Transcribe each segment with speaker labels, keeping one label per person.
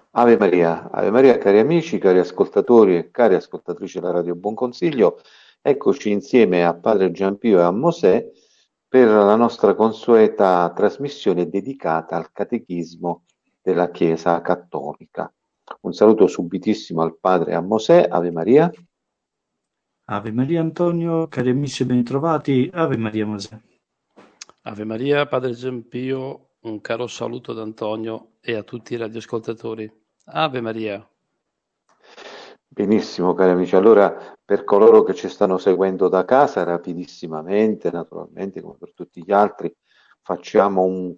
Speaker 1: Ave Maria, cari amici, cari ascoltatori e cari ascoltatrici della Radio Buon Consiglio, eccoci insieme a Padre Giampio e a Mosè per la nostra consueta trasmissione dedicata al Catechismo della Chiesa Cattolica. Un saluto subitissimo al Padre e a Mosè, Ave Maria.
Speaker 2: Ave Maria Antonio, cari amici bentrovati, Ave Maria Mosè.
Speaker 3: Ave Maria, Padre Giampio, un caro saluto ad Antonio e a tutti i radioascoltatori. Ave Maria.
Speaker 1: Benissimo, cari amici. Allora, per coloro che ci stanno seguendo da casa, rapidissimamente, naturalmente, come per tutti gli altri, facciamo un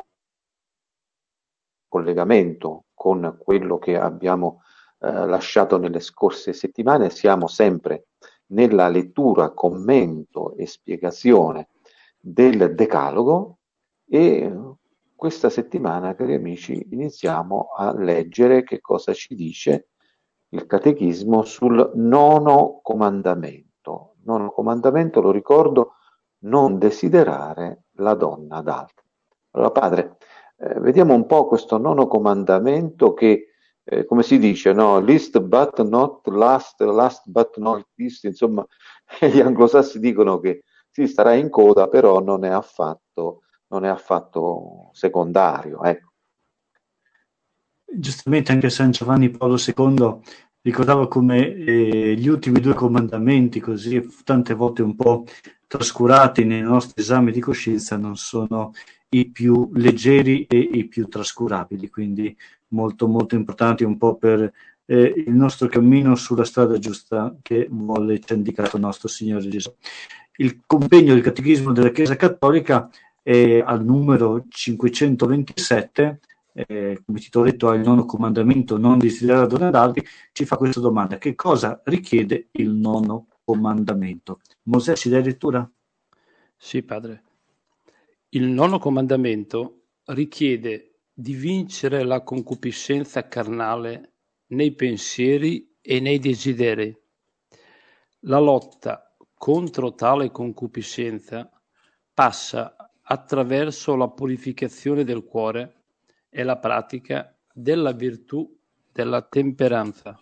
Speaker 1: collegamento con quello che abbiamo lasciato nelle scorse settimane. Siamo sempre nella lettura, commento e spiegazione del Decalogo e questa settimana, cari amici, iniziamo a leggere che cosa ci dice il Catechismo sul nono comandamento. Nono comandamento, lo ricordo, non desiderare la donna d'altri. Allora, padre, vediamo un po' questo nono comandamento che, come si dice, no? Least but not last, last but not least, insomma, gli anglosassi dicono che si starà in coda, però non è affatto secondario, ecco.
Speaker 2: Giustamente anche San Giovanni Paolo II ricordava come gli ultimi due comandamenti, così tante volte un po' trascurati nei nostri esami di coscienza, non sono i più leggeri e i più trascurabili, quindi molto molto importanti un po' per il nostro cammino sulla strada giusta che ci ha indicato il nostro Signore Gesù. Il compegno del Catechismo della Chiesa Cattolica è al numero 527, come titoletto ha il nono comandamento, non desiderare la donna d'altri, ci fa questa domanda: che cosa richiede il nono comandamento? Mosè, ci dai lettura?
Speaker 3: Sì, padre. Il nono comandamento richiede di vincere la concupiscenza carnale nei pensieri e nei desideri. La lotta contro tale concupiscenza passa attraverso la purificazione del cuore e la pratica della virtù della temperanza.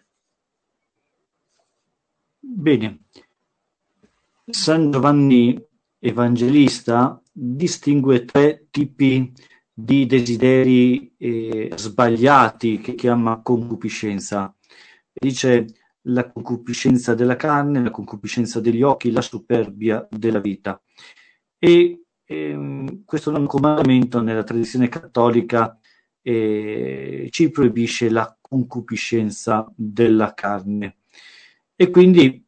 Speaker 2: Bene. San Giovanni Evangelista distingue tre tipi di desideri sbagliati che chiama concupiscenza. Dice la concupiscenza della carne, la concupiscenza degli occhi, la superbia della vita. E questo non comandamento nella tradizione cattolica ci proibisce la concupiscenza della carne. E quindi,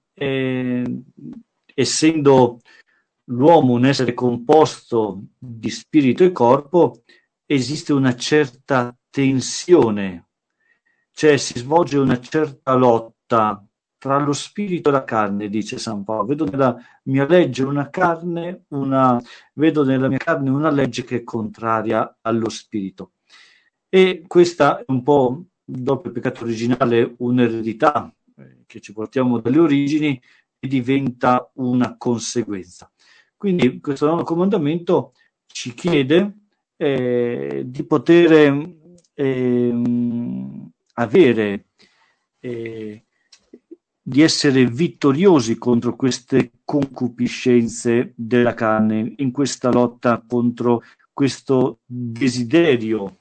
Speaker 2: essendo l'uomo un essere composto di spirito e corpo, esiste una certa tensione, cioè si svolge una certa lotta tra lo spirito e la carne, dice San Paolo. Vedo nella mia carne una legge che è contraria allo spirito. E questa è un po', dopo il peccato originale, un'eredità che ci portiamo dalle origini e diventa una conseguenza. Quindi questo nuovo comandamento ci chiede di poter avere, di essere vittoriosi contro queste concupiscenze della carne, in questa lotta contro questo desiderio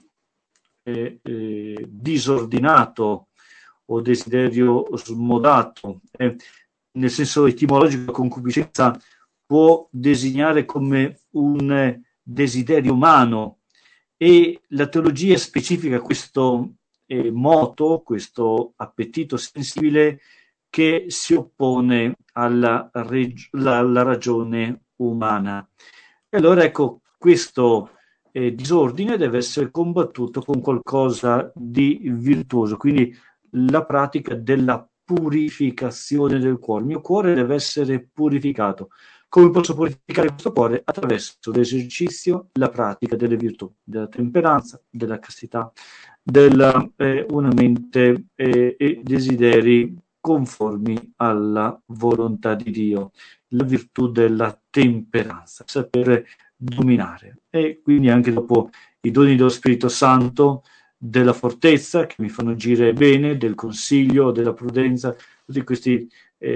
Speaker 2: disordinato o desiderio smodato. Nel senso etimologico, la concupiscenza può designare come un desiderio umano, e la teologia specifica questo moto, questo appetito sensibile che si oppone alla ragione umana. E allora ecco, questo disordine deve essere combattuto con qualcosa di virtuoso, quindi la pratica della purificazione del cuore. Il mio cuore deve essere purificato. Come posso purificare questo cuore? Attraverso l'esercizio, la pratica delle virtù, della temperanza, della castità, della una mente e desideri conformi alla volontà di Dio, la virtù della temperanza, sapere dominare. E quindi anche dopo i doni dello Spirito Santo della fortezza, che mi fanno agire bene, del consiglio, della prudenza, tutti questi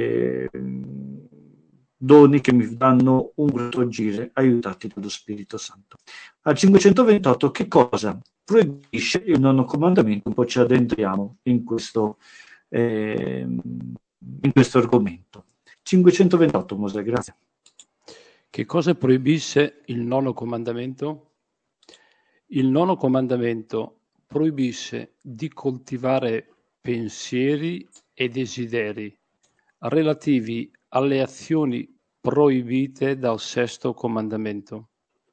Speaker 2: doni che mi danno un grato agire, aiutati dallo Spirito Santo. Al 528 che cosa proibisce il nono comandamento? Un po' ci addentriamo in questo argomento. 528, Mosè, grazie.
Speaker 3: Che cosa proibisce il nono comandamento? Il nono comandamento proibisce di coltivare pensieri e desideri relativi alle azioni proibite dal sesto comandamento.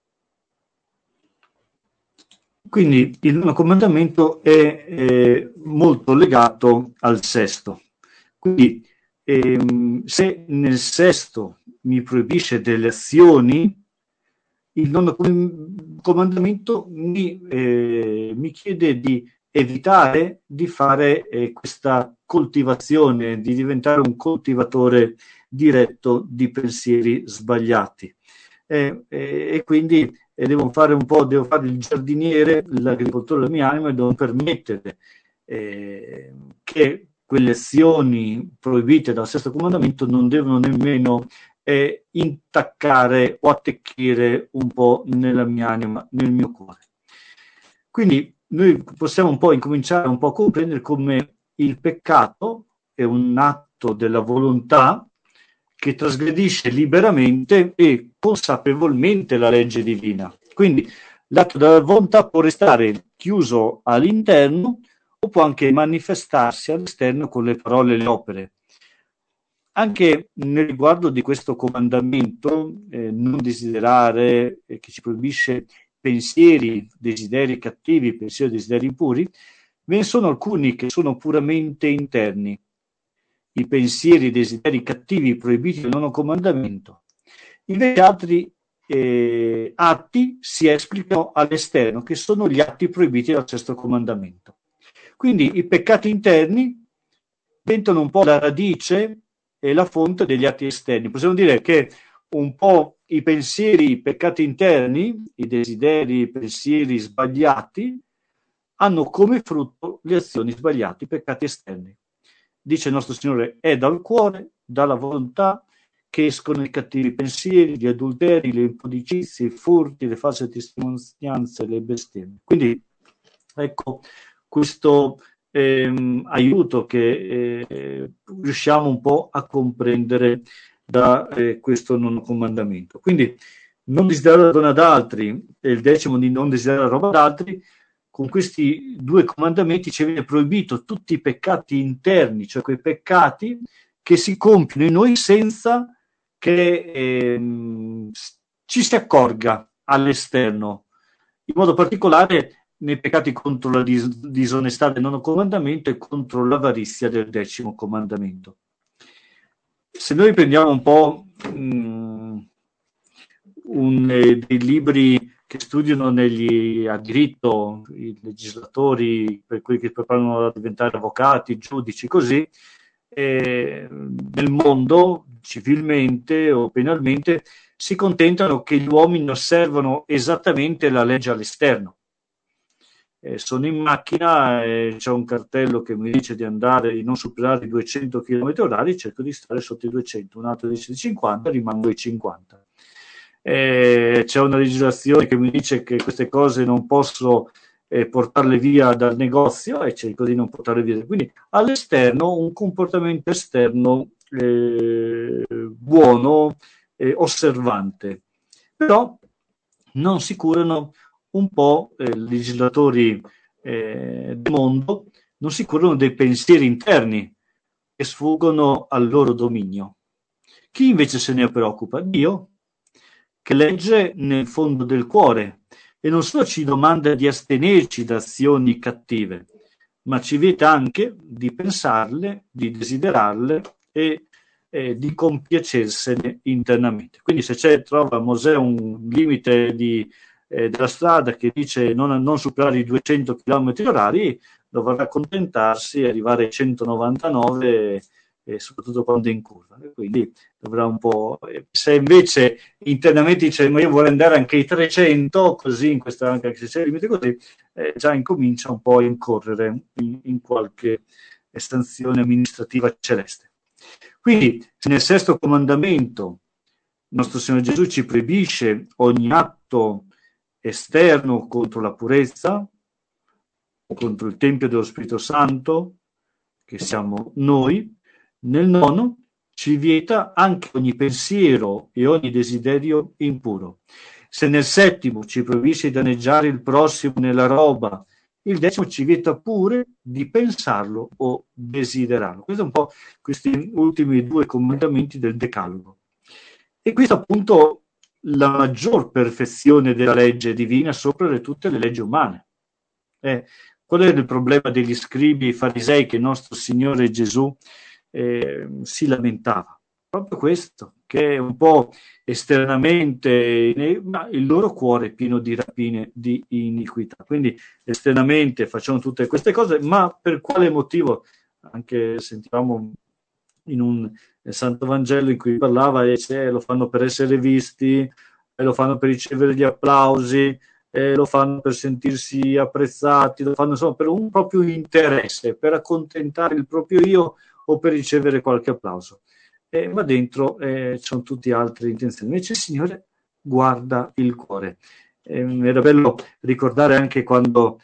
Speaker 2: Quindi il nono comandamento è molto legato al sesto. Quindi se nel sesto mi proibisce delle azioni, il nono comandamento mi chiede di evitare di fare questa coltivazione, di diventare un coltivatore diretto di pensieri sbagliati. E quindi devo fare il giardiniere, l'agricoltore della mia anima, e devo permettere che quelle azioni proibite dal sesto comandamento non devono nemmeno intaccare o attecchire un po' nella mia anima, nel mio cuore. Quindi noi possiamo un po' incominciare un po' a comprendere come il peccato è un atto della volontà che trasgredisce liberamente e consapevolmente la legge divina. Quindi l'atto della volontà può restare chiuso all'interno o può anche manifestarsi all'esterno con le parole e le opere. Anche nel riguardo di questo comandamento, non desiderare, che ci proibisce pensieri, desideri cattivi, pensieri, desideri impuri, ve ne sono alcuni che sono puramente interni. I pensieri, i desideri cattivi proibiti dal nono comandamento. Invece altri atti si esplicano all'esterno, che sono gli atti proibiti dal sesto comandamento. Quindi i peccati interni diventano un po' la radice e la fonte degli atti esterni. Possiamo dire che un po' i pensieri, i peccati interni, i desideri, i pensieri sbagliati, hanno come frutto le azioni sbagliate, i peccati esterni. Dice il nostro Signore, è dal cuore, dalla volontà, che escono i cattivi pensieri, gli adulteri, le impudicizie, i furti, le false testimonianze, le bestemmie. Quindi, ecco, questo aiuto che riusciamo un po' a comprendere da questo nono comandamento. Quindi, non desiderare la donna ad altri, e il decimo di non desiderare la roba ad altri. Con questi due comandamenti ci viene proibito tutti i peccati interni, cioè quei peccati che si compiono in noi senza che ci si accorga all'esterno, in modo particolare nei peccati contro la disonestà del nono comandamento e contro l'avarizia del decimo comandamento. Se noi prendiamo un po' dei libri che studiano a diritto, i legislatori, per quelli che preparano a diventare avvocati, giudici, così, nel mondo, civilmente o penalmente, si contentano che gli uomini osservano esattamente la legge all'esterno. Sono in macchina, c'è un cartello che mi dice di non superare i 200 km/h, cerco di stare sotto i 200, un altro dice di 50, rimango ai 50. C'è una legislazione che mi dice che queste cose non posso portarle via dal negozio e cerco di non portarle via. Quindi all'esterno un comportamento esterno buono, osservante. Però non si curano un po' legislatori del mondo, non si curano dei pensieri interni che sfuggono al loro dominio. Chi invece se ne preoccupa? Dio, che legge nel fondo del cuore e non solo ci domanda di astenerci da azioni cattive, ma ci vieta anche di pensarle, di desiderarle e di compiacersene internamente. Quindi se trova Mosè un limite della strada che dice non superare i 200 km/h, dovrà accontentarsi e arrivare ai 199 soprattutto quando è in curva. E quindi dovrà un po'. Se invece internamente dice ma io vorrei andare anche ai 300, così in questa, anche se c'è il limite così, già incomincia un po' a incorrere in qualche sanzione amministrativa celeste. Quindi, se nel sesto comandamento il nostro Signore Gesù ci proibisce ogni atto esterno contro la purezza, contro il Tempio dello Spirito Santo, che siamo noi, nel nono ci vieta anche ogni pensiero e ogni desiderio impuro. Se nel settimo ci proibisce di danneggiare il prossimo nella roba, il decimo ci vieta pure di pensarlo o desiderarlo. Questo è un po' questi ultimi due comandamenti del Decalogo. E questo appunto la maggior perfezione della legge divina sopra tutte le leggi umane. Qual è il problema degli scribi e farisei che il nostro Signore Gesù si lamentava? Proprio questo, che è un po' esternamente, ma il loro cuore è pieno di rapine, di iniquità. Quindi esternamente facciamo tutte queste cose, ma per quale motivo? Anche sentivamo in un Santo Vangelo in cui parlava e lo fanno per essere visti, lo fanno per ricevere gli applausi, lo fanno per sentirsi apprezzati, lo fanno insomma per un proprio interesse, per accontentare il proprio io o per ricevere qualche applauso. Ma dentro sono tutte altre intenzioni. Invece il Signore guarda il cuore. Era bello ricordare anche quando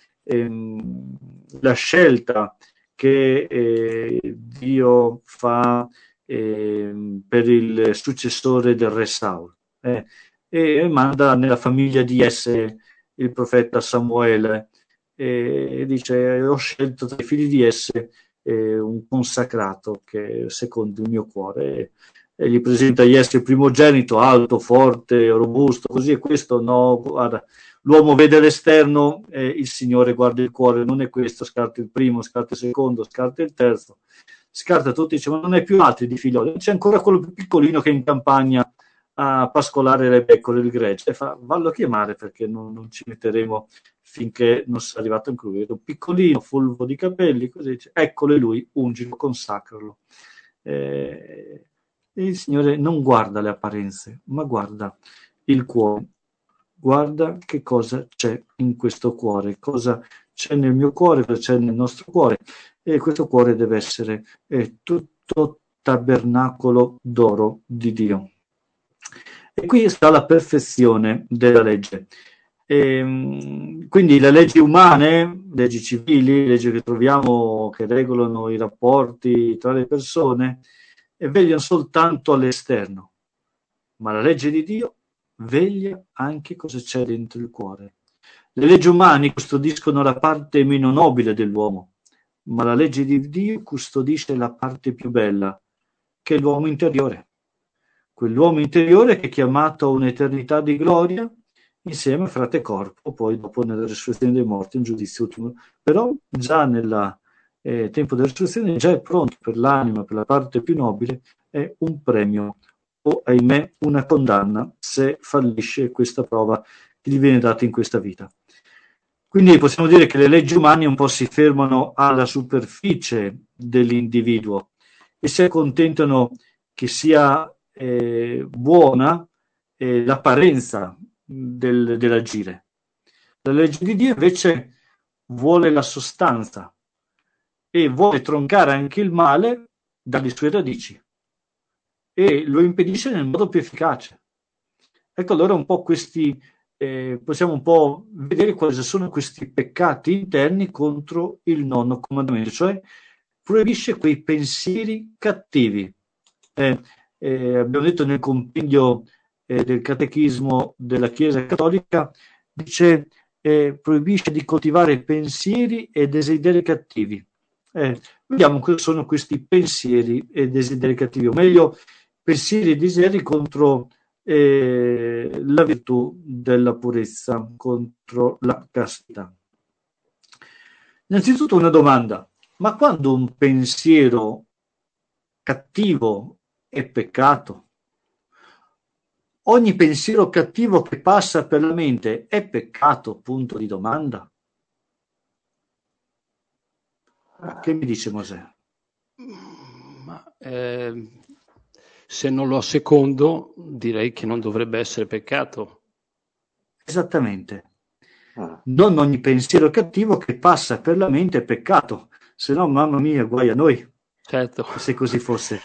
Speaker 2: la scelta che Dio fa per il successore del re Saul e manda nella famiglia di Jesse il profeta Samuele e dice ho scelto tra i figli di Jesse un consacrato che secondo il mio cuore e gli presenta Jesse il primogenito alto, forte, robusto, così, e questo no, guarda, l'uomo vede l'esterno e il Signore guarda il cuore, non è questo, scarta il primo, scarta il secondo, scarta il terzo, scarta tutti, dice ma non è più altri di figlioli, c'è ancora quello più piccolino che è in campagna a pascolare le pecore il gregge, e fa vallo a chiamare perché non ci metteremo finché non sia arrivato anche lui, un piccolino, fulvo di capelli, così dice, eccolo lui, ungilo, consacralo. Il Signore non guarda le apparenze, ma guarda il cuore, guarda che cosa c'è in questo cuore, cosa c'è nel mio cuore, cosa c'è nel nostro cuore, e questo cuore deve essere tutto tabernacolo d'oro di Dio. E qui sta la perfezione della legge. Quindi le leggi umane, leggi civili, leggi che troviamo che regolano i rapporti tra le persone, vegliano soltanto all'esterno, ma la legge di Dio veglia anche cosa c'è dentro il cuore. Le leggi umane custodiscono la parte meno nobile dell'uomo, ma la legge di Dio custodisce la parte più bella, che è l'uomo interiore. Quell'uomo interiore che è chiamato a un'eternità di gloria insieme a frate e corpo, poi dopo nella resurrezione dei morti, un giudizio ultimo. Però già nel tempo della resurrezione già è pronto per l'anima, per la parte più nobile, è un premio o, ahimè, una condanna se fallisce questa prova che gli viene data in questa vita. Quindi possiamo dire che le leggi umane un po' si fermano alla superficie dell'individuo e si accontentano che sia buona l'apparenza dell'agire. La legge di Dio invece vuole la sostanza e vuole troncare anche il male dalle sue radici e lo impedisce nel modo più efficace. Ecco allora un po' questi possiamo un po' vedere quali sono questi peccati interni contro il nono comandamento, cioè proibisce quei pensieri cattivi. Abbiamo detto nel compendio del catechismo della Chiesa Cattolica, dice proibisce di coltivare pensieri e desideri cattivi. Vediamo cosa sono questi pensieri e desideri cattivi, o meglio, pensieri e desideri contro la virtù della purezza, contro la castità. Innanzitutto una domanda: ma quando un pensiero cattivo è peccato? Ogni pensiero cattivo che passa per la mente è peccato? Punto di domanda. Che mi dice Mosè?
Speaker 3: Ma se non lo assecondo, direi che non dovrebbe essere peccato.
Speaker 2: Esattamente. Non ogni pensiero cattivo che passa per la mente è peccato, se no, mamma mia, guai a noi.
Speaker 3: Certo.
Speaker 2: Se così fosse.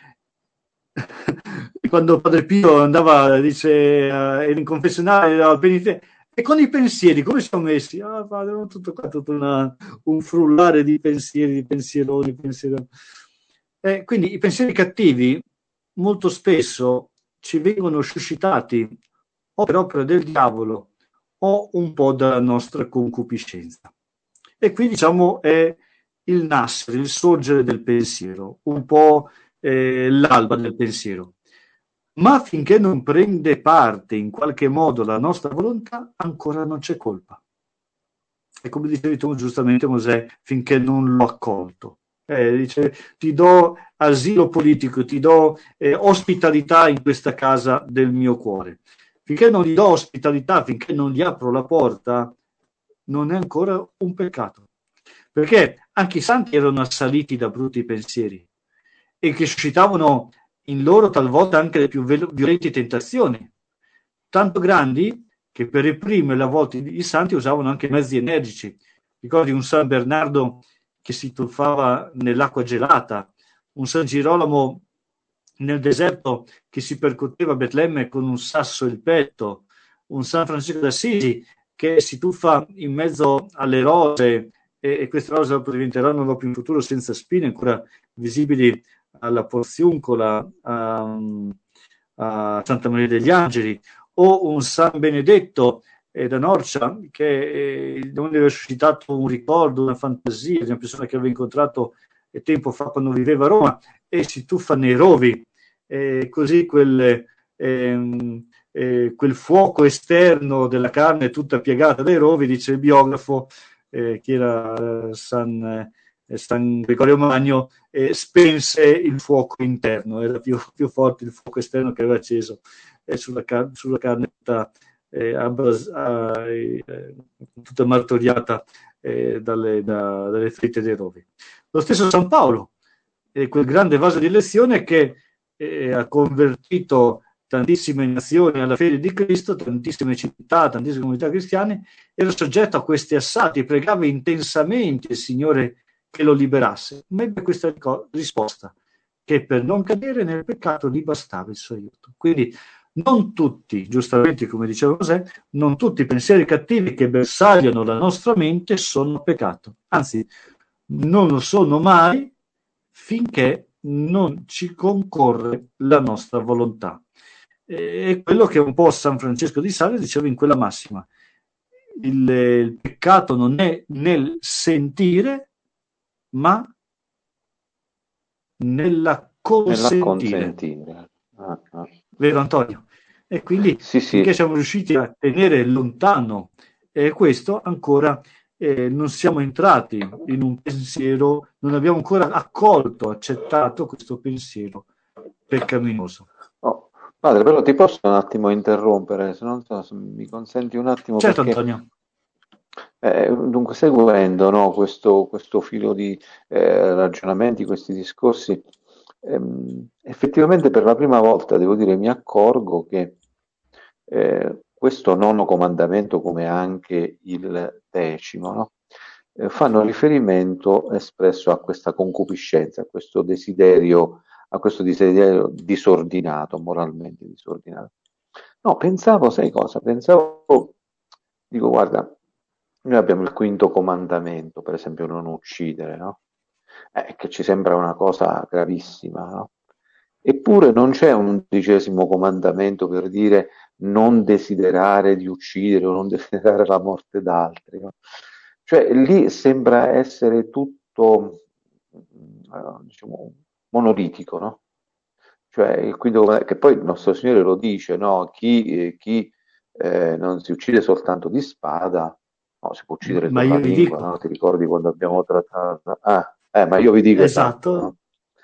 Speaker 2: Quando Padre Pio andava, dice, era in confessionale, era al penitente, e con i pensieri come siamo messi? Ah, padre, tutto qua, tutto un frullare di pensieri, di pensieroni, pensieroni. Quindi i pensieri cattivi molto spesso ci vengono suscitati o per opera del diavolo o un po' dalla nostra concupiscenza. E qui, diciamo, è il nascere, il sorgere del pensiero, un po' l'alba del pensiero. Ma finché non prende parte in qualche modo la nostra volontà, ancora non c'è colpa. E come dicevi tu giustamente, Mosè, finché non l'ho accolto. Dice, ti do asilo politico, ti do ospitalità in questa casa del mio cuore. Finché non gli do ospitalità, finché non gli apro la porta, non è ancora un peccato. Perché anche i santi erano assaliti da brutti pensieri e che suscitavano in loro talvolta anche le più violente tentazioni, tanto grandi che per reprimerle a volte i santi usavano anche mezzi energici. Ricordi un San Bernardo che si tuffava nell'acqua gelata, un San Girolamo nel deserto che si percuoteva a Betlemme con un sasso il petto, un San Francesco d'Assisi che si tuffa in mezzo alle rose e queste rose diventeranno dopo in futuro senza spine, ancora visibili alla Porziuncola, a Santa Maria degli Angeli, o un San Benedetto da Norcia che non aveva suscitato un ricordo, una fantasia di una persona che aveva incontrato tempo fa quando viveva a Roma e si tuffa nei rovi, così quel fuoco esterno della carne tutta piegata dai rovi, dice il biografo, che era San Gregorio Magno, spense il fuoco interno, era più forte il fuoco esterno che aveva acceso sulla carne tutta martoriata dalle ferite dei rovi. Lo stesso San Paolo, quel grande vaso di lezione che ha convertito tantissime nazioni alla fede di Cristo, tantissime città, tantissime comunità cristiane, era soggetto a questi assalti, pregava intensamente il Signore che lo liberasse, ma ebbe questa risposta, che per non cadere nel peccato gli bastava il suo aiuto. Quindi non tutti, giustamente come diceva Mosè, non tutti i pensieri cattivi che bersagliano la nostra mente sono peccato, anzi non lo sono mai finché non ci concorre la nostra volontà. È quello che un po' San Francesco di Sales diceva in quella massima: il peccato non è nel sentire ma nella consentire. Vero Antonio? E quindi finché siamo riusciti a tenere lontano questo, ancora non siamo entrati in un pensiero, non abbiamo ancora accettato questo pensiero peccaminoso.
Speaker 1: Oh, padre, però ti posso un attimo interrompere, se non so, se mi consenti un attimo.
Speaker 2: Certo,
Speaker 1: perché,
Speaker 2: Antonio.
Speaker 1: Dunque, seguendo, no, questo filo di ragionamenti, questi discorsi, effettivamente per la prima volta, devo dire, mi accorgo che questo nono comandamento, come anche il 10º, no, fanno riferimento espresso a questa concupiscenza, a questo desiderio disordinato, moralmente disordinato. No, pensavo, sai cosa? Dico, guarda, noi abbiamo il 5º comandamento, per esempio, non uccidere, no? Che ci sembra una cosa gravissima, no? Eppure non c'è un 11º comandamento per dire non desiderare di uccidere o non desiderare la morte d'altri, no? Cioè lì sembra essere tutto, diciamo, monolitico, no? Cioè il 5º, che poi il nostro Signore lo dice, no? Chi non si uccide soltanto di spada, no, si può uccidere con la lingua, no? Ti ricordi quando abbiamo trattato? Ma io vi dico
Speaker 2: esatto.
Speaker 1: No?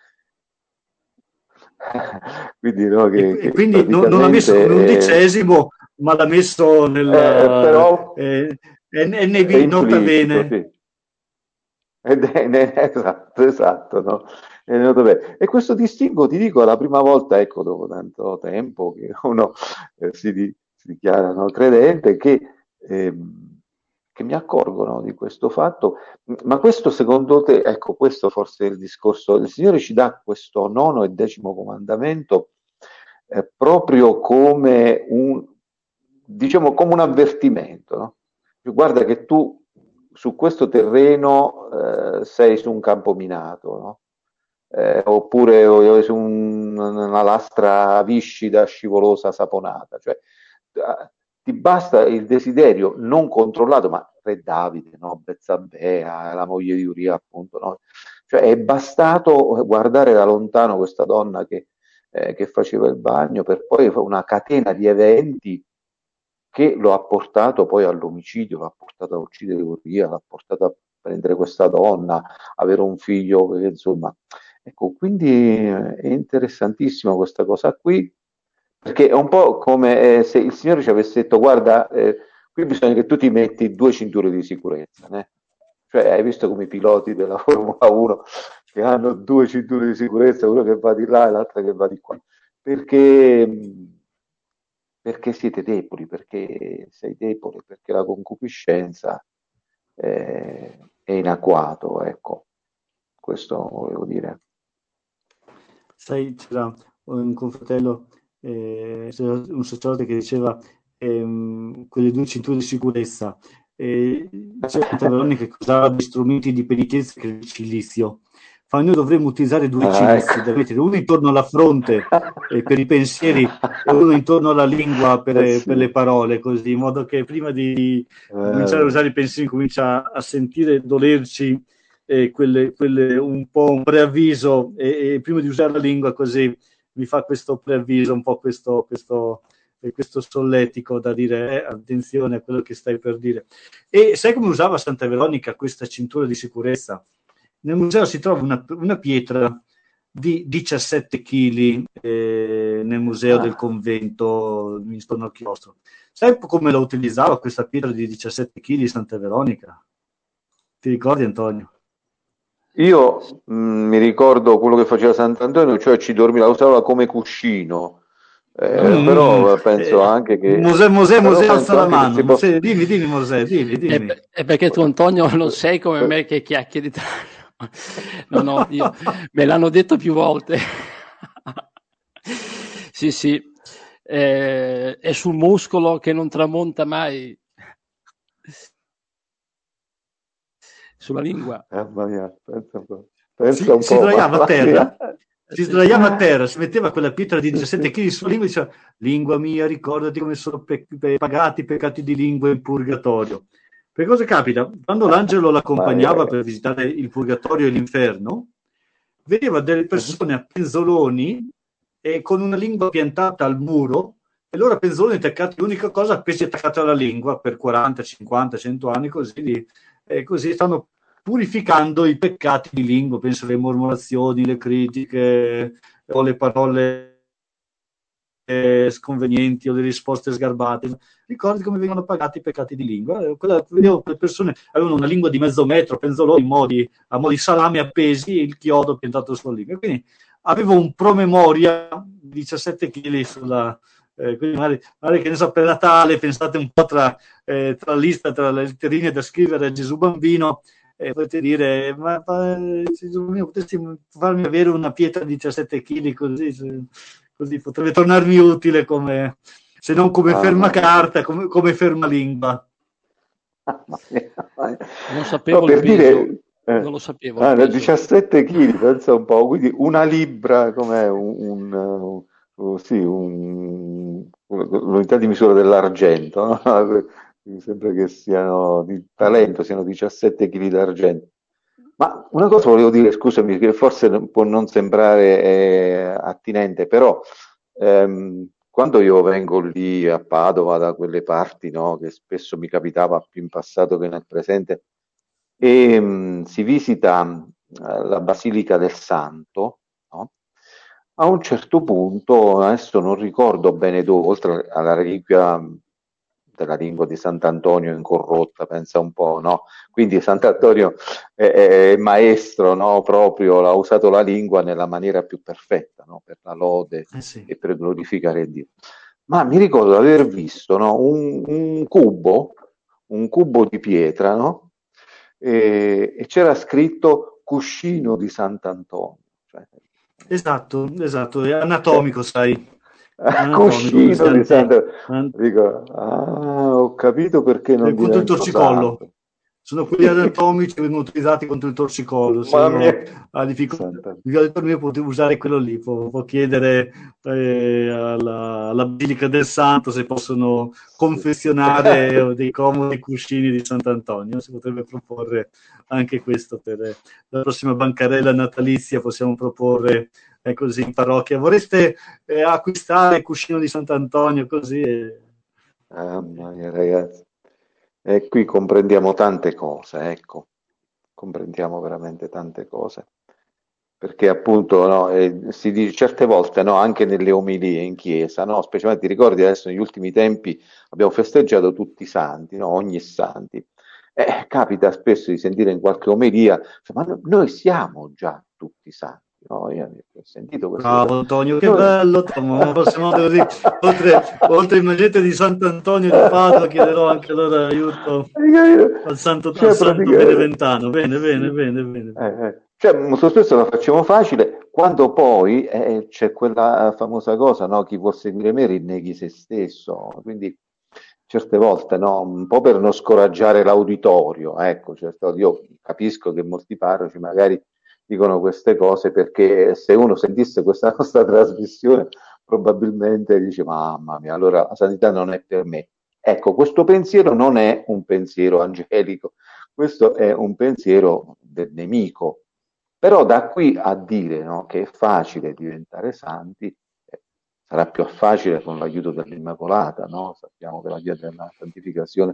Speaker 1: Quindi, no,
Speaker 2: quindi non l'ha messo come 11º, ma l'ha messo nel
Speaker 1: però
Speaker 2: NB, nota bene.
Speaker 1: Sì. esatto, no? È venuto bene. E questo distinguo, ti dico, la prima volta, ecco, dopo tanto tempo che uno si dichiara no, credente, che mi accorgo no, di questo fatto. Ma questo secondo te, ecco, questo forse è il discorso, il Signore ci dà questo nono e decimo comandamento proprio come diciamo, come un avvertimento, no? Guarda che tu su questo terreno sei su un campo minato, no? Oppure su una lastra viscida, scivolosa, saponata. Cioè, ti basta il desiderio non controllato, ma Re Davide, no? Bezzabea, la moglie di Uria, appunto, no? Cioè, è bastato guardare da lontano questa donna che faceva il bagno per poi una catena di eventi che lo ha portato poi all'omicidio, l'ha portato a uccidere Uria, l'ha portato a prendere questa donna, avere un figlio, insomma. Ecco, quindi è interessantissima questa cosa qui, perché è un po' come se il Signore ci avesse detto, guarda, qui bisogna che tu ti metti 2 cinture di sicurezza, né? Cioè, hai visto come i piloti della Formula 1 che hanno 2 cinture di sicurezza, uno che va di là e l'altra che va di qua. Perché siete deboli, perché sei debole, perché la concupiscenza è in agguato, ecco, questo volevo dire.
Speaker 2: Sai, c'era un confratello, c'era un sacerdote che diceva quelle 2 cinture di sicurezza. C'era Santa Veronica che usava degli strumenti di penitenza che era il cilizio. Fa, noi dovremmo utilizzare 2 cilizi da
Speaker 1: Ecco.
Speaker 2: mettere uno intorno alla fronte per i pensieri e uno intorno alla lingua per
Speaker 1: Sì.
Speaker 2: le parole, così, in modo che prima di cominciare a
Speaker 1: Eh,
Speaker 2: usare i pensieri comincia a sentire dolerci quelle un po' un preavviso e prima di usare la lingua così mi fa questo preavviso, un po' questo solletico da dire attenzione a quello che stai per dire. E sai come usava Santa Veronica questa cintura di sicurezza? Nel museo si trova una pietra di 17 kg nel museo del
Speaker 1: ah.
Speaker 2: convento intorno al chiostro. Sai come la utilizzava questa pietra di 17 kg Santa Veronica? Ti ricordi, Antonio?
Speaker 1: Io mi ricordo quello che faceva Sant'Antonio, cioè ci dormiva, la usava come cuscino.
Speaker 2: Mm,
Speaker 1: Però penso anche che,
Speaker 2: Mosè, alza
Speaker 1: penso
Speaker 2: la
Speaker 1: anche che
Speaker 2: mano.
Speaker 1: si possa.
Speaker 2: Dimmi, Mosè, dimmi.
Speaker 3: È perché tu, Antonio, non sei come me che chiacchieri. No, no, me l'hanno detto più volte. Sì, sì, è sul muscolo che non tramonta mai. Sulla lingua.
Speaker 1: Mamma mia,
Speaker 2: Si,
Speaker 1: pensa un
Speaker 2: si
Speaker 1: po',
Speaker 2: sdraiava a
Speaker 1: mamma mia.
Speaker 2: terra, si
Speaker 3: Sì, sì.
Speaker 2: sdraiava a terra, si metteva quella pietra di
Speaker 1: Sì,
Speaker 2: 17
Speaker 1: sì.
Speaker 2: kg sulla lingua e diceva: Lingua mia, ricordati come sono pagati i peccati di lingua in purgatorio. Per cosa capita? Quando l'angelo
Speaker 1: Mamma mia,
Speaker 2: l'accompagnava per
Speaker 1: ragazzi.
Speaker 2: visitare il purgatorio e l'inferno, vedeva delle persone a penzoloni e con una lingua piantata al muro e loro a penzoloni attaccati, l'unica cosa appesi attaccata alla lingua per 40, 50, 100 anni, così stanno purificando i peccati di lingua, penso alle mormorazioni, le critiche o le parole sconvenienti o le risposte sgarbate. Ricordi come vengono pagati i peccati di lingua? Vedevo che le persone avevano una lingua di mezzo metro, penzoloni a mo' di salame appesi e il chiodo piantato sulla lingua. Quindi avevo un promemoria 17 kg sulla. Quindi magari che ne so, per Natale pensate un po' tra lista, tra le letterine da scrivere a Gesù bambino, potete dire, ma Gesù bambino, potresti farmi avere una pietra di 17 kg così potrebbe tornarmi utile come, se non come
Speaker 1: Mamma mia.
Speaker 2: fermacarta, come fermalingua.
Speaker 1: Mamma mia.
Speaker 3: Non
Speaker 1: No,
Speaker 3: sapevo il
Speaker 1: per
Speaker 3: peso,
Speaker 1: dire,
Speaker 3: non lo sapevo il peso.
Speaker 1: 17 kg, pensa un po', quindi una libbra, com'è sì, l'unità di misura dell'argento, no? Mi sembra che siano di talento, siano 17 kg d'argento. Ma una cosa volevo dire, scusami, che forse può non sembrare attinente, però quando io vengo lì a Padova, da quelle parti, no, che spesso mi capitava più in passato che nel presente, e si visita la Basilica del Santo, no? A un certo punto, adesso non ricordo bene dove, oltre alla reliquia la lingua di Sant'Antonio è incorrotta, pensa un po', no? Quindi Sant'Antonio è maestro, no? Proprio ha usato la lingua nella maniera più perfetta, no? Per la lode
Speaker 2: Sì.
Speaker 1: e per glorificare Dio. Ma mi ricordo di aver visto, no? un cubo di pietra, no? E c'era scritto cuscino di Sant'Antonio. Cioè,
Speaker 2: Esatto, è
Speaker 1: cioè,
Speaker 2: anatomico, sai, anatomico così,
Speaker 1: cuscino di Sant'Antonio. Dico, ho capito perché non
Speaker 2: contro il
Speaker 1: divento
Speaker 2: torcicollo.
Speaker 1: santo.
Speaker 2: Sono quelli anatomici che vengono utilizzati contro il torcicollo. Se
Speaker 1: Mamma
Speaker 2: uno
Speaker 1: mia.
Speaker 2: ha difficoltà,
Speaker 1: Santa.
Speaker 2: il direttore mio può usare quello lì, può chiedere alla Basilica del Santo se possono confezionare dei comodi cuscini di Sant'Antonio. Si potrebbe proporre anche questo per la prossima bancarella natalizia, possiamo proporre così in parrocchia. Vorreste acquistare il cuscino di Sant'Antonio così?
Speaker 1: Mamma mia, ragazzi. E qui comprendiamo tante cose, ecco, comprendiamo veramente tante cose. Perché appunto no, si dice certe volte no, anche nelle omilie in chiesa, no, specialmente ti ricordi adesso negli ultimi tempi abbiamo festeggiato tutti i santi, no, ogni santi. Capita spesso di sentire in qualche omelia, cioè, ma noi siamo già tutti santi, no? Io ho sentito queste cose.
Speaker 2: Bravo Antonio, che
Speaker 1: Noi...
Speaker 2: bello, ma prossimo così, oltre il magliette di Sant'Antonio di Padova, chiederò anche allora aiuto al santo
Speaker 1: Cioè,
Speaker 2: Beneventano. Bene.
Speaker 1: Cioè, molto spesso la facciamo facile quando poi c'è quella famosa cosa, no? Chi vuol seguire me rinneghi se stesso. Quindi certe volte, no? Un po' per non scoraggiare l'uditorio, ecco, io capisco che molti parroci magari dicono queste cose perché se uno sentisse questa nostra trasmissione probabilmente dice mamma mia, allora la santità non è per me. Ecco, questo pensiero non è un pensiero angelico, questo è un pensiero del nemico. Però da qui a dire no, che è facile diventare santi, sarà più facile con l'aiuto dell'Immacolata, no? Sappiamo che la via della santificazione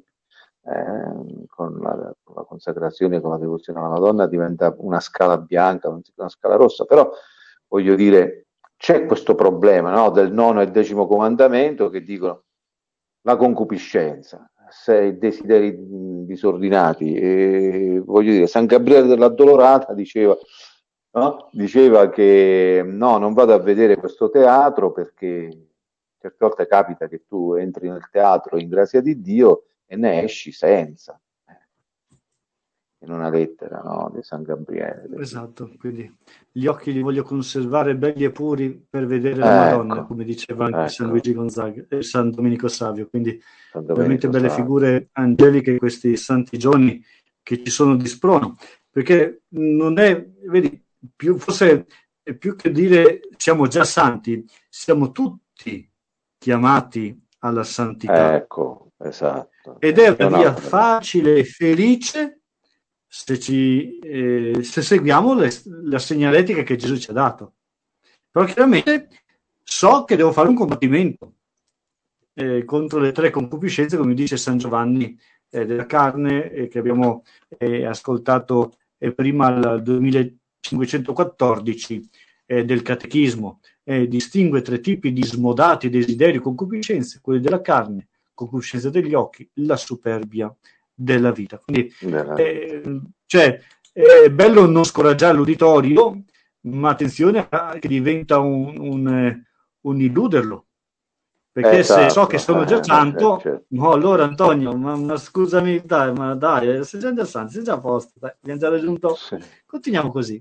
Speaker 1: con la consacrazione, con la devozione alla Madonna diventa una scala bianca, non una scala rossa, però voglio dire, c'è questo problema no, del nono e decimo comandamento che dicono la concupiscenza, sei desideri disordinati. E, voglio dire, San Gabriele dell'Addolorata diceva, no? Diceva che no, non vado a vedere questo teatro perché certe volte capita che tu entri nel teatro in grazia di Dio e ne esci senza. In una lettera no, di San Gabriele.
Speaker 2: Esatto, quindi gli occhi li voglio conservare belli e puri per vedere la Madonna, come diceva anche San Luigi Gonzaga e San Domenico Savio, quindi veramente belle figure angeliche questi santi giorni che ci sono di sprono, perché non è, vedi, forse più che dire siamo già santi, siamo tutti chiamati alla santità.
Speaker 1: Ecco, esatto.
Speaker 2: Ed è una via facile e felice se seguiamo la segnaletica che Gesù ci ha dato. Però chiaramente so che devo fare un combattimento contro le tre concupiscenze, come dice San Giovanni della carne, che abbiamo ascoltato prima al 2514 del Catechismo. Distingue tre tipi di smodati desideri e concupiscenze: quelli della carne, concupiscenza degli occhi, la superbia della vita. Quindi cioè, è bello non scoraggiare l'uditorio, ma attenzione che diventa un illuderlo, perché se so che sono già santo, no, allora Antonio, ma scusami, dai, sei già santo, sei già a posto, dai, abbiamo già raggiunto, continuiamo così.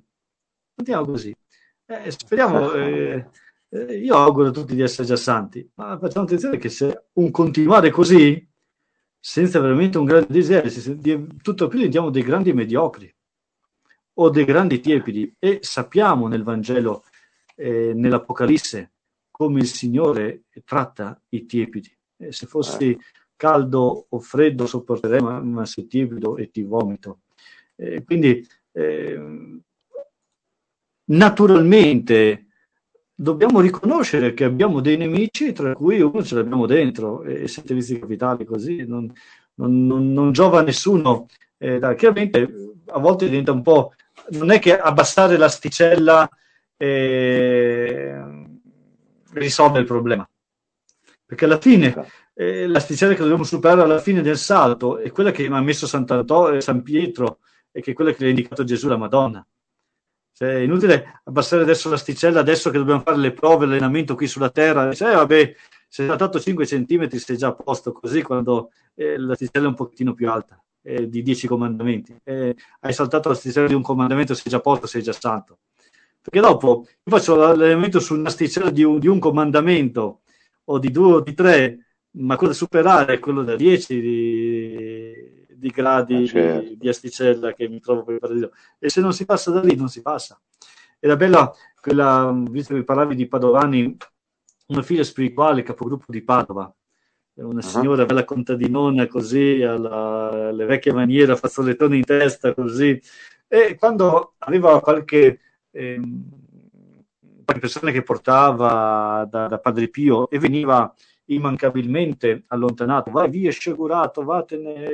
Speaker 2: Speriamo, io auguro a tutti di essere già santi, ma facciamo attenzione che se un continuare così senza veramente un grande desiderio, tutto più diventiamo dei grandi mediocri o dei grandi tiepidi, e sappiamo nel Vangelo, nell'Apocalisse, come il Signore tratta i tiepidi. Se fossi caldo o freddo sopporterei, ma sei tiepido e ti vomito. Quindi naturalmente dobbiamo riconoscere che abbiamo dei nemici, tra cui uno ce l'abbiamo dentro, e servizi capitali così non giova a nessuno. Chiaramente a volte diventa un po', non è che abbassare l'asticella risolve il problema, perché alla fine l'asticella che dobbiamo superare alla fine del salto è quella che mi ha messo San Pietro e che è quella che le ha indicato Gesù la Madonna. Cioè, è inutile abbassare adesso l'asticella, adesso che dobbiamo fare le prove, l'allenamento qui sulla terra. Dice, vabbè, se hai saltato 5 centimetri sei già a posto, così quando l'asticella è un pochettino più alta, di 10 comandamenti. Hai saltato l'asticella di un comandamento, sei già a posto, sei già santo. Perché dopo io faccio l'allenamento su un'asticella di un comandamento, o di 2 o di 3, ma quello da superare è quello da 10 di gradi
Speaker 1: certo.
Speaker 2: di asticella che mi trovo per il paradiso. E se non si passa da lì, non si passa. Era bella quella, visto che parlavi di Padovani, una figlia spirituale, capogruppo di Padova, una signora bella contadinona così, alle vecchie maniere, fazzolettone in testa così, e quando aveva qualche persona che portava da Padre Pio e veniva immancabilmente allontanato, vai via sciagurato, vattene,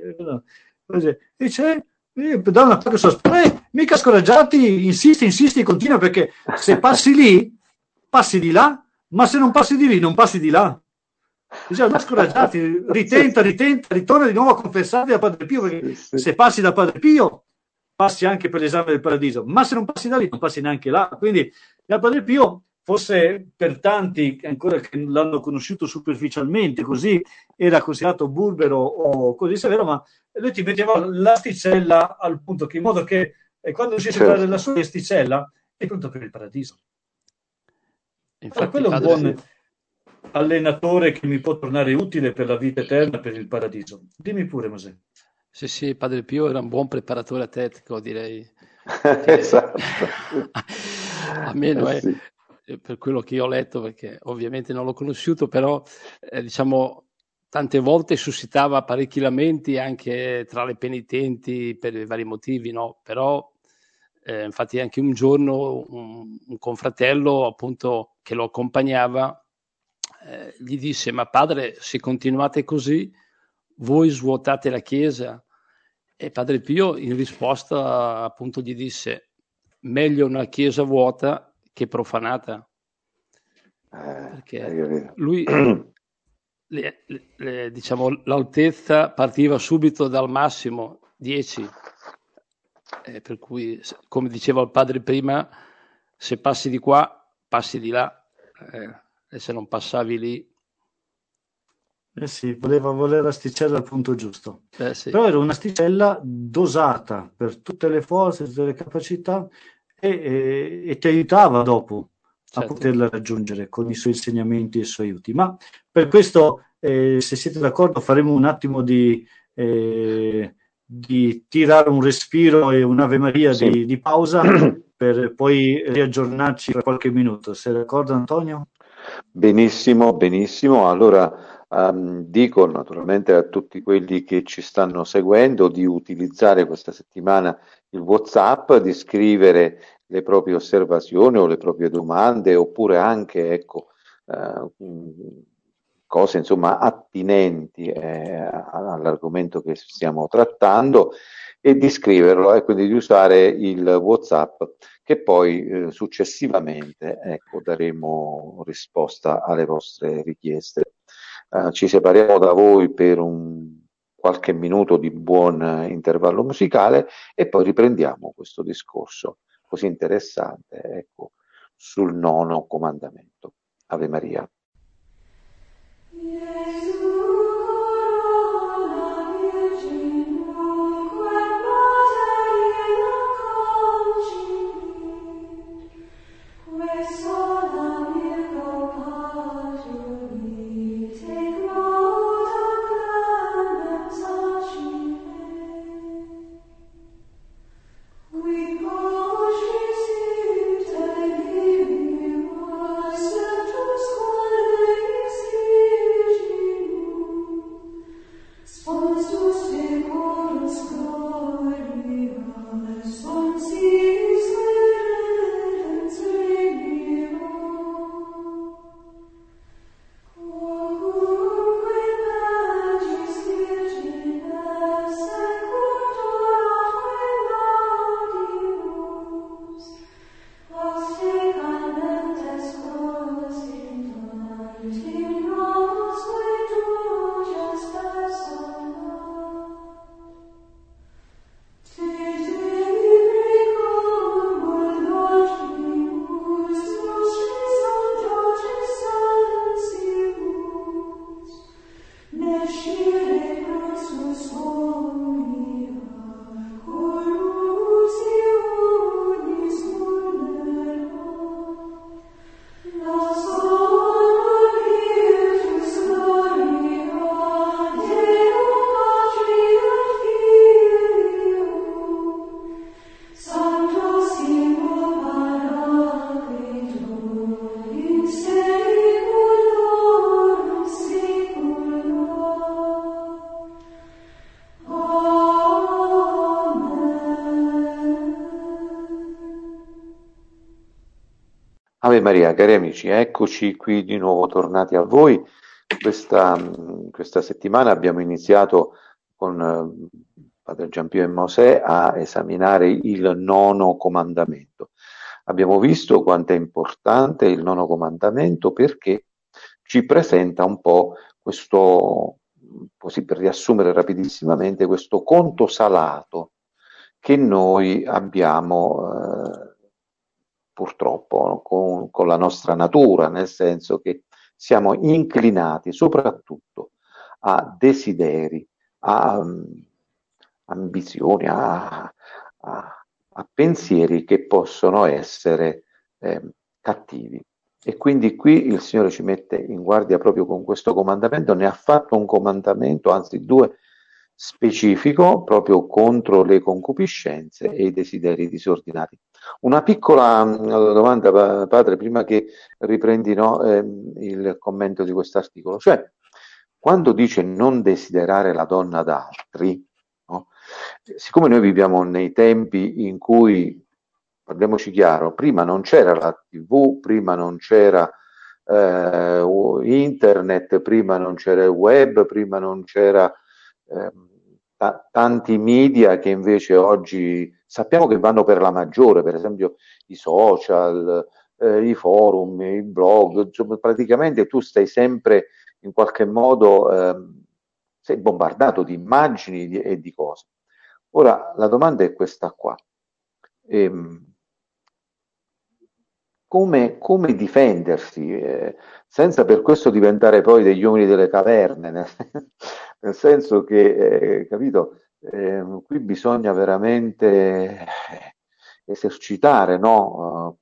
Speaker 2: e c'è da una cosa mica scoraggiati, insisti, continua, perché se passi lì, passi di là, ma se non passi di lì, non passi di là. Diciamo, non scoraggiati, ritenta, ritorna di nuovo a confessarti da Padre Pio, perché se passi da Padre Pio, passi anche per l'esame del paradiso, ma se non passi da lì, non passi neanche là. Quindi da Padre Pio, forse per tanti ancora che l'hanno conosciuto superficialmente, così era considerato burbero o così severo, ma lui ti metteva l'asticella al punto che in modo che quando riesci a superare la sua asticella è pronto per il paradiso. Infatti, quello è un buon allenatore che mi può tornare utile per la vita eterna, per il paradiso. Dimmi pure, Mosè.
Speaker 3: Sì, Padre Pio era un buon preparatore atletico, direi.
Speaker 1: Esatto.
Speaker 3: Almeno per quello che io ho letto, perché ovviamente non l'ho conosciuto, però diciamo tante volte suscitava parecchi lamenti anche tra le penitenti per i vari motivi, no? Però infatti anche un giorno un confratello appunto che lo accompagnava gli disse: ma padre, se continuate così voi svuotate la chiesa. E Padre Pio in risposta appunto gli disse: meglio una chiesa vuota che profanata, perché lui diciamo l'altezza partiva subito dal massimo 10, per cui, come diceva il padre prima, se passi di qua passi di là, e se non passavi lì
Speaker 2: sì, voleva l'asticella al punto giusto.
Speaker 3: Sì.
Speaker 2: Però era un'asticella dosata per tutte le forze, tutte le capacità e ti aiutava dopo a poterla raggiungere con i suoi insegnamenti e i suoi aiuti. Ma per questo, se siete d'accordo, faremo un attimo di tirare un respiro e un'Ave Maria di pausa per poi riaggiornarci tra qualche minuto. Sei d'accordo, Antonio?
Speaker 1: Benissimo. Allora dico naturalmente a tutti quelli che ci stanno seguendo di utilizzare questa settimana il WhatsApp, di scrivere le proprie osservazioni o le proprie domande, oppure anche cose insomma attinenti all'argomento che stiamo trattando, e di scriverlo e quindi di usare il WhatsApp, che poi successivamente daremo risposta alle vostre richieste. Ci separiamo da voi per qualche minuto di buon intervallo musicale e poi riprendiamo questo discorso così interessante sul 9° comandamento. Ave Maria.
Speaker 4: Squad
Speaker 1: Ave Maria, cari amici, eccoci qui di nuovo tornati a voi. Questa settimana abbiamo iniziato con Padre Giampio e Mosè a esaminare il nono comandamento. Abbiamo visto quanto è importante il nono comandamento perché ci presenta un po' questo, così per riassumere rapidissimamente, questo conto salato che noi abbiamo purtroppo con la nostra natura, nel senso che siamo inclinati soprattutto a desideri, a ambizioni, a pensieri che possono essere cattivi. E quindi qui il Signore ci mette in guardia proprio con questo comandamento, ne ha fatto un comandamento, anzi due, specifico proprio contro le concupiscenze e i desideri disordinati. Una piccola domanda, padre, prima che riprendi, no, il commento di quest'articolo. Cioè, quando dice non desiderare la donna d'altri, no, siccome noi viviamo nei tempi in cui, parliamoci chiaro, prima non c'era la TV, prima non c'era internet, prima non c'era il web, prima non c'era tanti media che invece oggi sappiamo che vanno per la maggiore, per esempio i social, i forum, i blog, insomma, praticamente tu stai sempre in qualche modo sei bombardato di immagini e di cose. Ora la domanda è questa qua. Come difendersi senza per questo diventare poi degli uomini delle caverne, nel senso che, capito, qui bisogna veramente esercitare, no,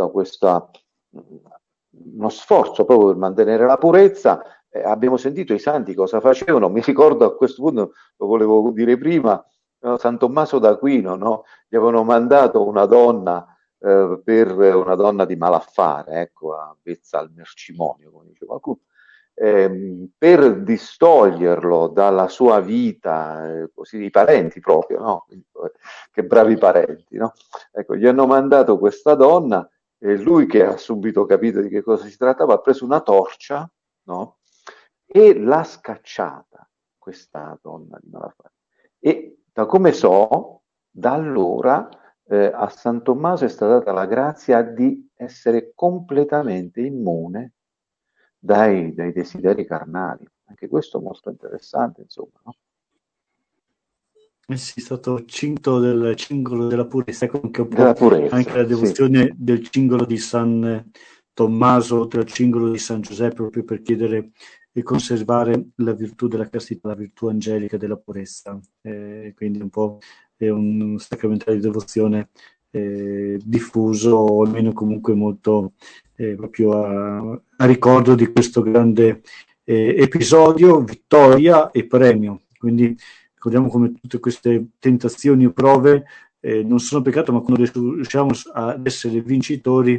Speaker 1: uno sforzo proprio per mantenere la purezza. Abbiamo sentito i santi cosa facevano, mi ricordo a questo punto, lo volevo dire prima, no, San Tommaso d'Aquino, no? Gli avevano mandato una donna per una donna di malaffare, ecco, avvezza al mercimonio, come dice qualcuno, per distoglierlo dalla sua vita, così i parenti proprio, no? Quindi, che bravi parenti, no? Ecco, gli hanno mandato questa donna e lui, che ha subito capito di che cosa si trattava, ha preso una torcia, no? E l'ha scacciata, questa donna di malaffare. E da come so, da allora a San Tommaso è stata data la grazia di essere completamente immune dai desideri carnali. Anche questo è molto interessante, insomma, no?
Speaker 2: Sì, è stato cinto del cingolo della purezza, ecco anche un
Speaker 1: Della
Speaker 2: po'
Speaker 1: purezza,
Speaker 2: anche la
Speaker 1: sì.
Speaker 2: devozione del cingolo di San Tommaso, del cingolo di San Giuseppe, proprio per chiedere e conservare la virtù della castità, la virtù angelica della purezza. Quindi un po' è un sacramentale di devozione diffuso, o almeno comunque molto proprio a ricordo di questo grande episodio, vittoria e premio. Quindi ricordiamo come tutte queste tentazioni o prove non sono peccato, ma quando riusciamo ad essere vincitori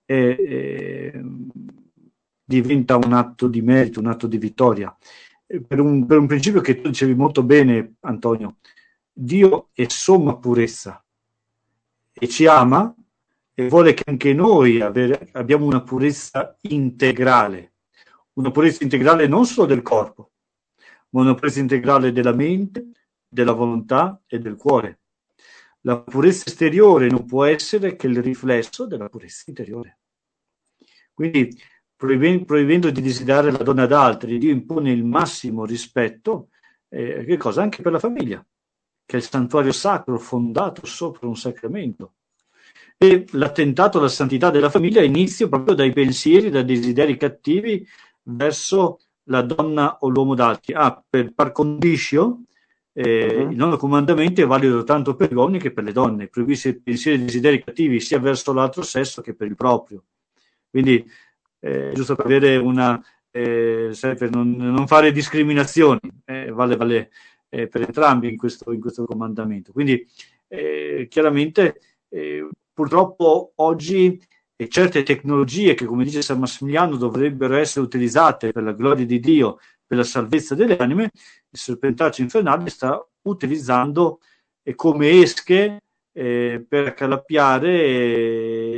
Speaker 2: diventa un atto di merito, un atto di vittoria. Per un principio che tu dicevi molto bene, Antonio, Dio è somma purezza e ci ama e vuole che anche noi abbiamo una purezza integrale non solo del corpo, ma una purezza integrale della mente, della volontà e del cuore. La purezza esteriore non può essere che il riflesso della purezza interiore. Quindi, proibendo di desiderare la donna ad altri, Dio impone il massimo rispetto, che cosa? Anche per la famiglia, che è il santuario sacro fondato sopra un sacramento. E l'attentato alla santità della famiglia inizia proprio dai pensieri, dai desideri cattivi verso la donna o l'uomo d'altri. Per par condicio, il nono comandamento è valido tanto per gli uomini che per le donne. Proibisce pensieri e desideri cattivi sia verso l'altro sesso che per il proprio. Quindi, giusto per avere per non fare discriminazioni, vale per entrambi in questo comandamento. Quindi, chiaramente, purtroppo oggi certe tecnologie che, come dice San Massimiliano, dovrebbero essere utilizzate per la gloria di Dio, per la salvezza delle anime, il serpentaccio infernale sta utilizzando come esche per accalappiare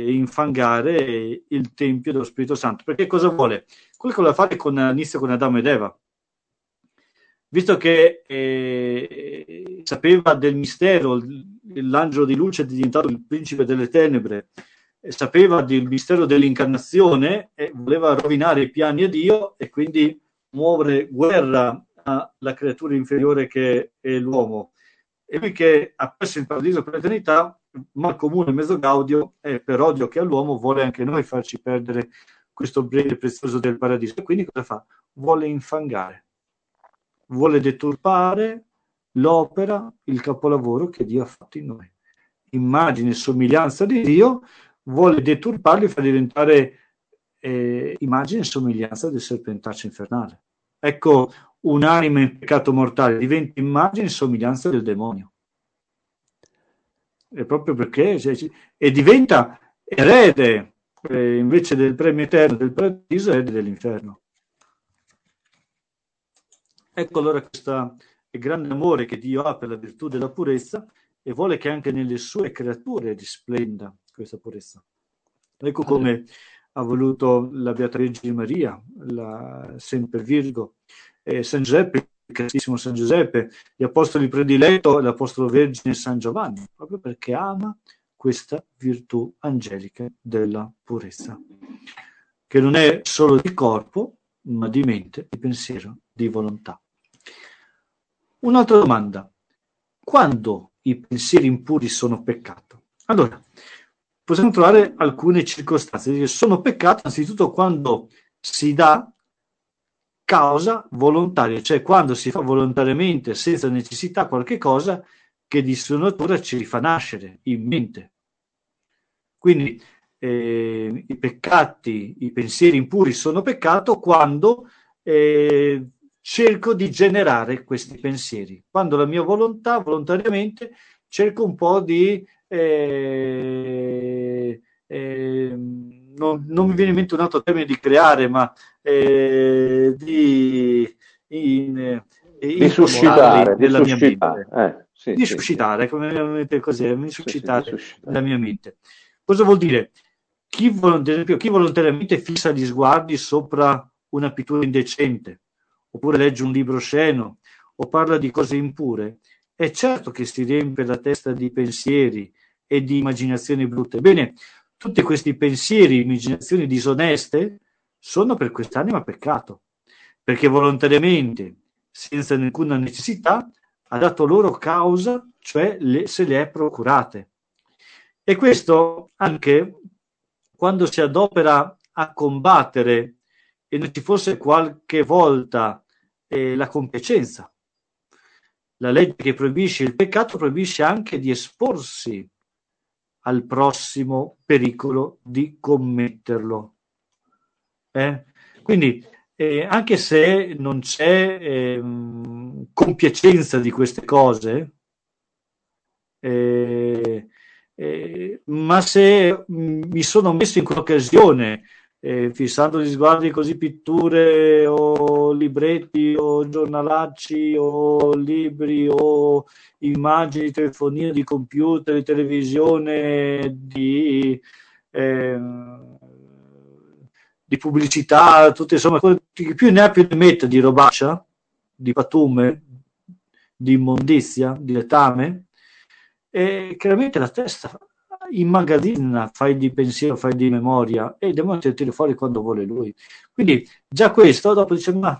Speaker 2: infangare il Tempio dello Spirito Santo. Perché cosa vuole? Quello che vuole fare all'inizio con Adamo ed Eva. Visto che sapeva del mistero, l'angelo di luce è diventato il principe delle tenebre, sapeva del mistero dell'incarnazione e voleva rovinare i piani a Dio e quindi muovere guerra alla creatura inferiore che è l'uomo. E lui che ha perso il paradiso per l'eternità, mal comune mezzo gaudio, e per odio che ha l'uomo vuole anche noi farci perdere questo bene prezioso del paradiso. E quindi cosa fa? Vuole infangare, vuole deturpare l'opera, il capolavoro che Dio ha fatto in noi. Immagine e somiglianza di Dio, vuole deturparli e far diventare immagine e somiglianza del serpentaccio infernale. Ecco, un'anima in peccato mortale diventa immagine e somiglianza del demonio. È proprio perché e diventa erede, invece del premio eterno del paradiso, erede dell'inferno. Ecco allora questo grande amore che Dio ha per la virtù della purezza e vuole che anche nelle sue creature risplenda questa purezza. Ecco come ha voluto la Beata Vergine Maria, la Semper Virgo, San Giuseppe, il Castissimo San Giuseppe, gli apostoli prediletto, l'apostolo Vergine San Giovanni, proprio perché ama questa virtù angelica della purezza, che non è solo di corpo, ma di mente, di pensiero, di volontà. Un'altra domanda: quando i pensieri impuri sono peccato? Allora, possiamo trovare alcune circostanze. Sono peccato anzitutto quando si dà causa volontaria, cioè quando si fa volontariamente, senza necessità, qualche cosa che di sua natura ci rifà nascere in mente. Quindi i peccati, i pensieri impuri sono peccato quando cerco di generare questi pensieri, quando la mia volontà, volontariamente, cerco un po' di non mi viene in mente un altro termine di creare, ma di
Speaker 1: suscitare
Speaker 2: nella mia mente.
Speaker 1: Di
Speaker 2: suscitare, come così, di suscitare la mia mente. Cosa vuol dire? Chi volontariamente fissa gli sguardi sopra una pittura indecente, oppure legge un libro osceno, o parla di cose impure, è certo che si riempie la testa di pensieri e di immaginazioni brutte. Bene, tutti questi pensieri, immaginazioni disoneste, sono per quest'anima peccato, perché volontariamente, senza nessuna necessità, ha dato loro causa, cioè se le è procurate. E questo anche quando si adopera a combattere e non ci fosse qualche volta la compiacenza. La legge che proibisce il peccato proibisce anche di esporsi al prossimo pericolo di commetterlo. Quindi anche se non c'è compiacenza di queste cose, ma se mi sono messo in quell'occasione fissando gli sguardi così pitture o libretti o giornalacci o libri o immagini di telefonia, di computer, di televisione, di pubblicità, tutte insomma, chi più ne ha più ne mette di robaccia, di patume, di immondizia, di letame, e chiaramente la testa immagazzina fai di pensiero, fai di memoria e il demonio te lo tira fuori quando vuole lui. Quindi già questo, dopo dice non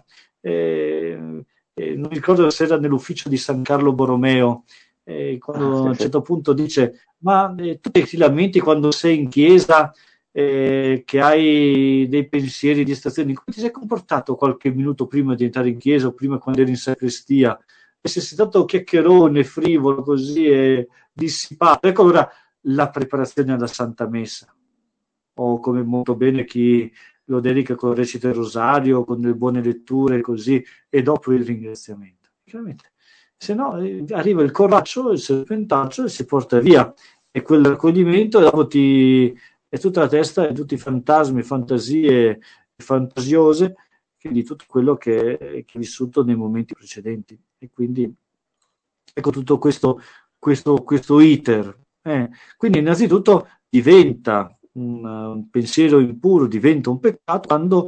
Speaker 2: ricordo se era nell'ufficio di San Carlo Borromeo, quando a un certo punto dice ma tu ti lamenti quando sei in chiesa che hai dei pensieri di distrazione, come ti sei comportato qualche minuto prima di entrare in chiesa o prima quando eri in sacrestia? E se sei stato chiacchierone, frivolo così e dissipato, ecco allora la preparazione alla Santa Messa, o come molto bene chi lo dedica con il recito del rosario, con le buone letture così, e dopo il ringraziamento. Chiaramente, se no arriva il corraccio, il serpentaccio e si porta via, e quel raccoglimento e dopo è tutta la testa e tutti i fantasmi, fantasie fantasiose di tutto quello che è vissuto nei momenti precedenti. E quindi ecco tutto questo iter. Quindi innanzitutto diventa un pensiero impuro diventa un peccato quando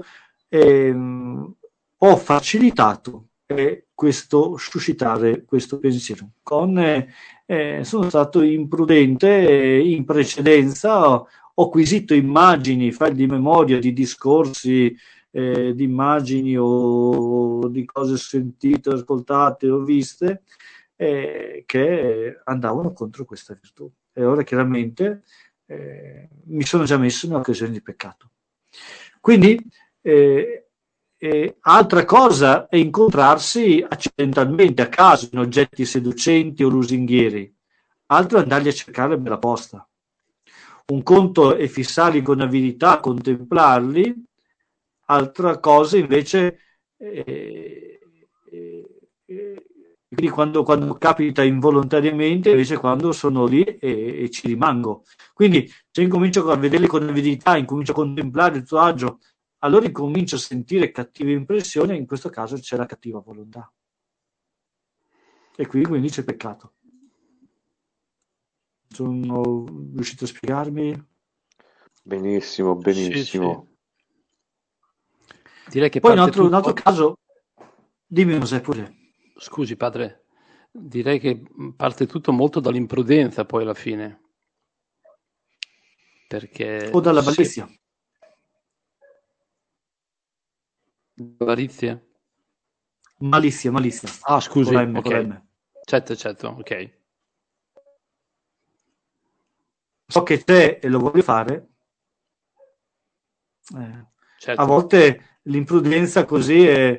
Speaker 2: ho facilitato questo suscitare questo pensiero. Sono stato imprudente in precedenza, ho acquisito immagini, file di memoria di discorsi, di immagini o di cose sentite, ascoltate o viste che andavano contro questa virtù. E ora chiaramente mi sono già messo in occasione di peccato. Quindi altra cosa è incontrarsi accidentalmente, a caso, in oggetti seducenti o lusinghieri, altro è andarli a cercare bella posta. Un conto è fissarli con avidità, contemplarli, altra cosa invece quindi quando capita involontariamente, invece quando sono lì e ci rimango. Quindi se incomincio a vederli con avidità, incomincio a contemplare il suo agio, allora incomincio a sentire cattive impressioni, e in questo caso c'è la cattiva volontà. E qui quindi c'è peccato. Sono riuscito a spiegarmi?
Speaker 1: Benissimo.
Speaker 3: Sì. Direi che
Speaker 2: poi un altro caso, dimmi José pure.
Speaker 3: Scusi padre, direi che parte tutto molto dall'imprudenza poi alla fine, perché
Speaker 2: o dalla malizia.
Speaker 3: Avarizia?
Speaker 2: Malizia.
Speaker 3: Ah, scusi,
Speaker 2: con
Speaker 3: ok.
Speaker 2: M.
Speaker 3: Certo, ok.
Speaker 2: So che c'è e lo voglio fare.
Speaker 3: Certo.
Speaker 2: A volte l'imprudenza così è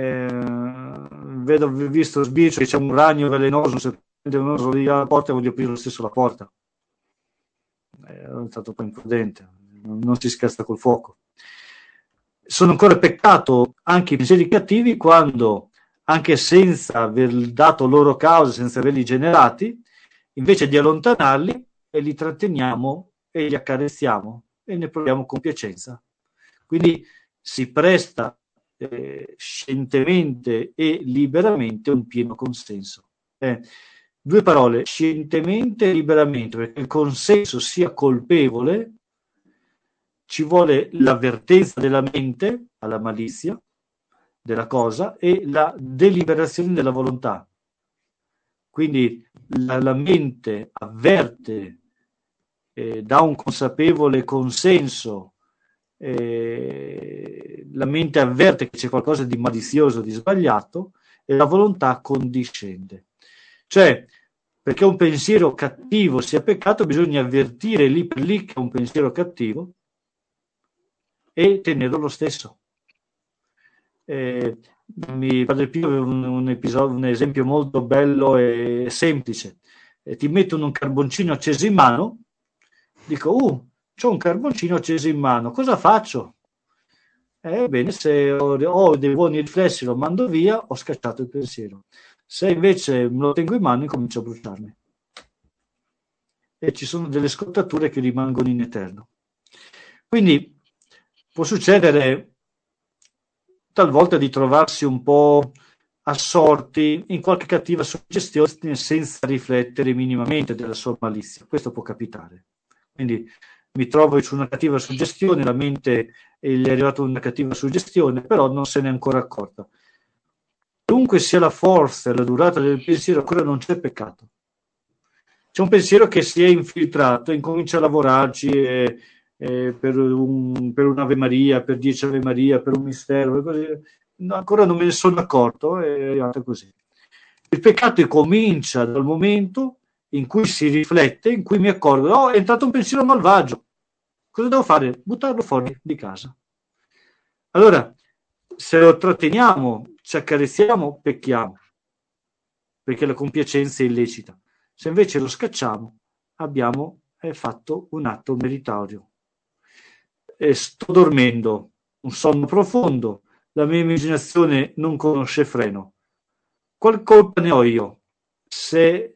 Speaker 2: ho visto sbircio che c'è un ragno velenoso, un serpente velenoso lì alla porta e voglio aprire lo stesso la porta. È stato un po' imprudente, non si scherza col fuoco. Sono ancora peccato anche i pensieri cattivi quando, anche senza aver dato loro causa, senza averli generati, invece di allontanarli e li tratteniamo e li accarezziamo e ne proviamo compiacenza. Quindi si presta scientemente e liberamente un pieno consenso. Due parole, scientemente e liberamente, perché il consenso sia colpevole ci vuole l'avvertenza della mente alla malizia della cosa e la deliberazione della volontà. Quindi la mente avverte, dà un consapevole consenso, la mente avverte che c'è qualcosa di malizioso, di sbagliato, e la volontà condiscende. Cioè, perché un pensiero cattivo sia peccato, bisogna avvertire lì per lì che è un pensiero cattivo e tenerlo lo stesso. Padre Pio aveva un esempio molto bello e semplice. Ti mettono un carboncino acceso in mano, dico, c'ho un carboncino acceso in mano, cosa faccio? Bene, se ho dei buoni riflessi lo mando via, ho scacciato il pensiero. Se invece me lo tengo in mano, incomincio a bruciarmi. E ci sono delle scottature che rimangono in eterno. Quindi può succedere talvolta di trovarsi un po' assorti in qualche cattiva suggestione senza riflettere minimamente della sua malizia. Questo può capitare. Quindi mi trovo su una cattiva suggestione, la mente gli è arrivata una cattiva suggestione, però non se ne è ancora accorta. Qualunque sia la forza e la durata del pensiero, ancora non c'è peccato. C'è un pensiero che si è infiltrato, incomincia a lavorarci per un'Ave Maria, per 10 Ave Maria, per un mistero, così. No, ancora non me ne sono accorto, è arrivato così. Il peccato comincia dal momento in cui si riflette, in cui mi accorgo, è entrato un pensiero malvagio. Cosa devo fare? Buttarlo fuori di casa. Allora, se lo tratteniamo, ci accarezziamo, pecchiamo, perché la compiacenza è illecita. Se invece lo scacciamo, abbiamo fatto un atto meritorio. Sto dormendo, un sonno profondo, la mia immaginazione non conosce freno. Qual colpa ne ho io se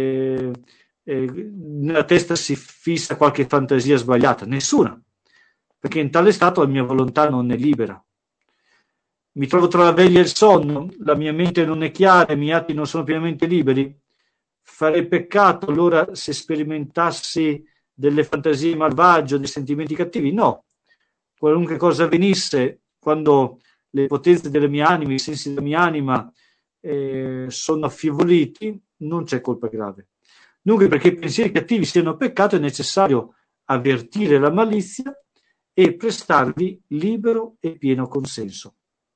Speaker 2: nella testa si fissa qualche fantasia sbagliata? Nessuna, perché in tale stato la mia volontà non è libera. Mi trovo tra la veglia e il sonno, la mia mente non è chiara, i miei atti non sono pienamente liberi. Farei peccato allora se sperimentassi delle fantasie malvagie, dei sentimenti cattivi, no. Qualunque cosa avvenisse, quando le potenze della mia anima, i sensi della mia anima sono affievoliti, non c'è colpa grave. Dunque, perché i pensieri cattivi siano peccato, è necessario avvertire la malizia e prestarvi libero e pieno consenso.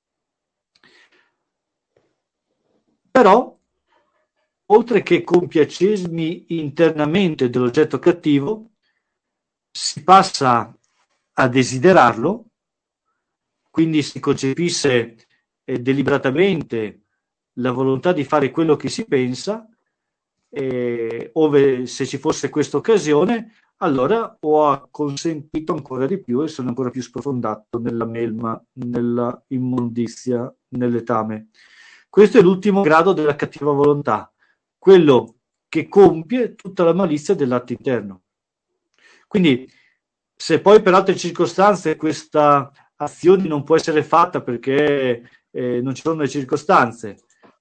Speaker 2: Però, oltre che compiacermi internamente dell'oggetto cattivo, si passa a desiderarlo, quindi si concepisce deliberatamente la volontà di fare quello che si pensa, ove se ci fosse questa occasione, allora ho consentito ancora di più e sono ancora più sprofondato nella melma, nella immondizia, nel letame. Questo è l'ultimo grado della cattiva volontà, quello che compie tutta la malizia dell'atto interno. Quindi, se poi per altre circostanze questa azione non può essere fatta perché non ci sono le circostanze,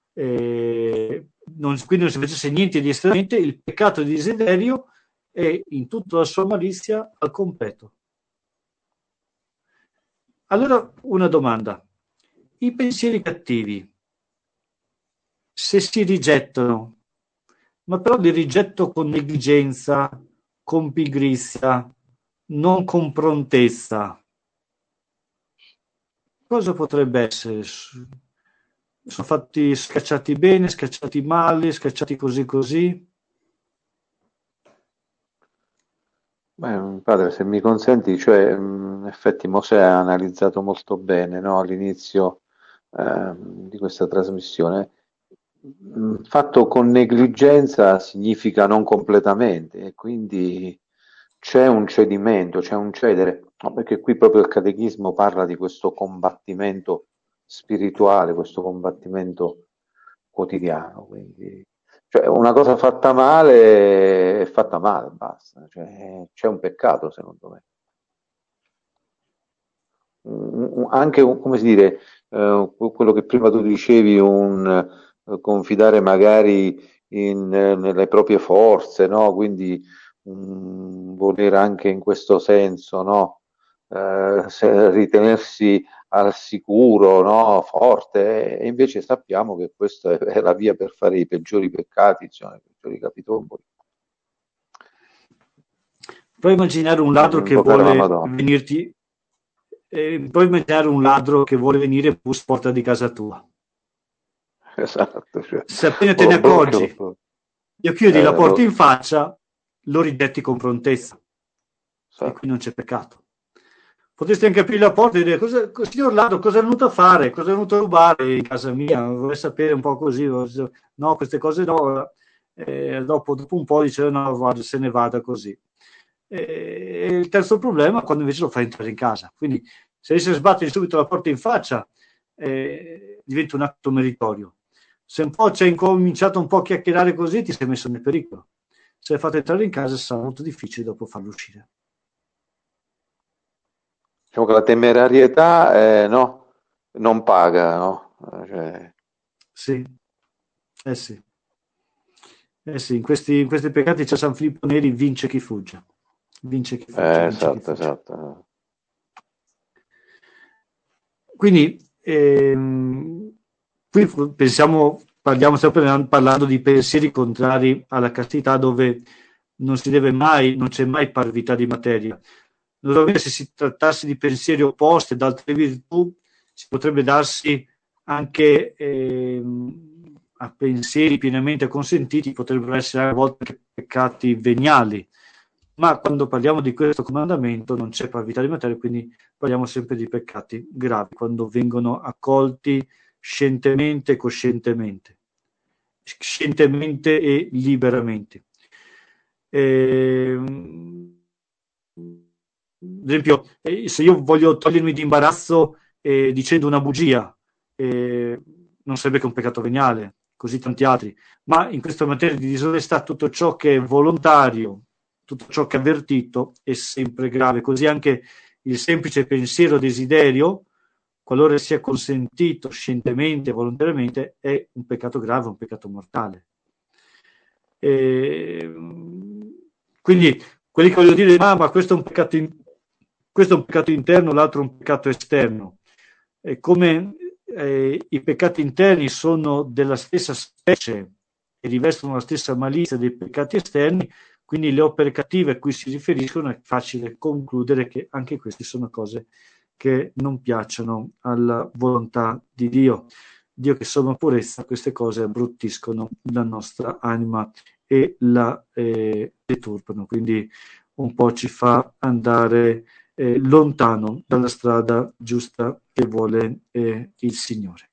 Speaker 2: quindi non si facesse niente di estremamente, il peccato di desiderio è in tutta la sua malizia al completo. Allora, una domanda: i pensieri cattivi, se si rigettano, ma però li rigetto con negligenza, con pigrizia, non con prontezza, cosa potrebbe essere? Sono fatti scacciati bene, scacciati male, scacciati così così?
Speaker 1: Beh, padre, se mi consenti, cioè, in effetti Mosè ha analizzato molto bene, no, all'inizio di questa trasmissione. Fatto con negligenza significa non completamente, e quindi c'è un cedimento, c'è un cedere, no, perché qui proprio il catechismo parla di questo combattimento spirituale, questo combattimento quotidiano, quindi cioè, una cosa fatta male è fatta male, basta, cioè, c'è un peccato secondo me. Anche, come si dire, quello che prima tu dicevi, confidare magari nelle proprie forze, no? Quindi voler anche in questo senso, no? Ritenersi al sicuro, no? Forte, e invece sappiamo che questa è la via per fare i peggiori peccati, insomma, i peggiori capitomboli.
Speaker 2: Puoi immaginare un ladro che vuole venirti, puoi immaginare un ladro che vuole venire e bussa porta di casa tua.
Speaker 1: Esatto, cioè,
Speaker 2: se appena te ne accorgi, io chiudi la porta in faccia, lo rigetti con prontezza, e qui non c'è peccato. Potresti anche aprire la porta e dire: signor ladro, cosa è venuto a fare? Cosa è venuto a rubare in casa mia? Vorrei sapere un po' così. No, queste cose no. Dopo un po' dice: no, guarda, se ne vada così. E il terzo problema è quando invece lo fai entrare in casa. Quindi se riesci a sbattere subito la porta in faccia, diventa un atto meritorio. Se un po' ci hai incominciato un po' a chiacchierare così, ti sei messo nel pericolo. Se hai fatto entrare in casa sarà molto difficile dopo farlo uscire.
Speaker 1: Diciamo che la temerarietà no, non paga, no? Cioè...
Speaker 2: Sì, sì. Sì, in questi peccati c'è San Filippo Neri: vince chi fugge. Vince chi fugge, vince chi fugge.
Speaker 1: Esatto.
Speaker 2: Quindi qui parliamo sempre parlando di pensieri contrari alla castità, dove non c'è mai parvità di materia. Naturalmente, se si trattasse di pensieri opposti ad altre virtù, si potrebbe darsi anche a pensieri pienamente consentiti, potrebbero essere a volte anche peccati veniali, ma quando parliamo di questo comandamento non c'è parvità di materia, quindi parliamo sempre di peccati gravi, quando vengono accolti scientemente e coscientemente, scientemente e liberamente. Ad esempio, se io voglio togliermi di imbarazzo dicendo una bugia, non sarebbe che un peccato veniale, così tanti altri, ma in questa materia di disonestà tutto ciò che è volontario, tutto ciò che è avvertito è sempre grave. Così anche il semplice pensiero o desiderio, qualora sia consentito scientemente e volontariamente, è un peccato grave, un peccato mortale. Quindi quelli che vogliono dire, ma questo è un peccato, questo è un peccato interno, l'altro è un peccato esterno. E come i peccati interni sono della stessa specie e rivestono la stessa malizia dei peccati esterni, quindi le opere cattive a cui si riferiscono è facile concludere che anche queste sono cose che non piacciono alla volontà di Dio. Dio che somma purezza, queste cose abbruttiscono la nostra anima e la deturbano, quindi un po' ci fa andare lontano dalla strada giusta che vuole il Signore.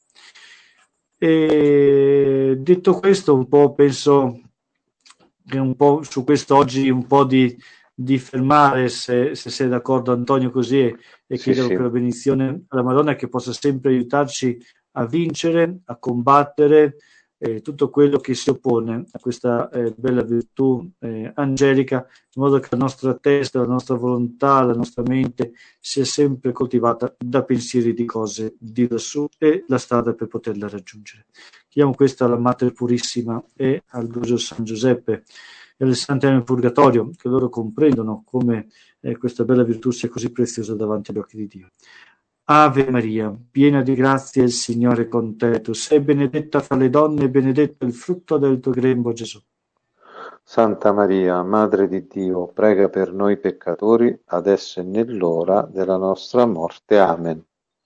Speaker 2: E detto questo, un po' penso che un po' su questo oggi un po' di fermare, se sei d'accordo Antonio, così, e chiedere per la benedizione alla Madonna che possa sempre aiutarci a vincere, a combattere tutto quello che si oppone a questa bella virtù angelica, in modo che la nostra testa, la nostra volontà, la nostra mente sia sempre coltivata da pensieri di cose di lassù e la strada per poterla raggiungere. Chiediamo questo alla Mater Purissima e al Glorioso San Giuseppe e alle Sante Anime del Purgatorio, che loro comprendono come questa bella virtù sia così preziosa davanti agli occhi di Dio. Ave Maria, piena di grazia, il Signore è con te. Tu sei benedetta fra le donne e benedetto il frutto del tuo grembo, Gesù.
Speaker 1: Santa Maria, Madre di Dio, prega per noi peccatori, adesso e nell'ora della nostra morte. Amen.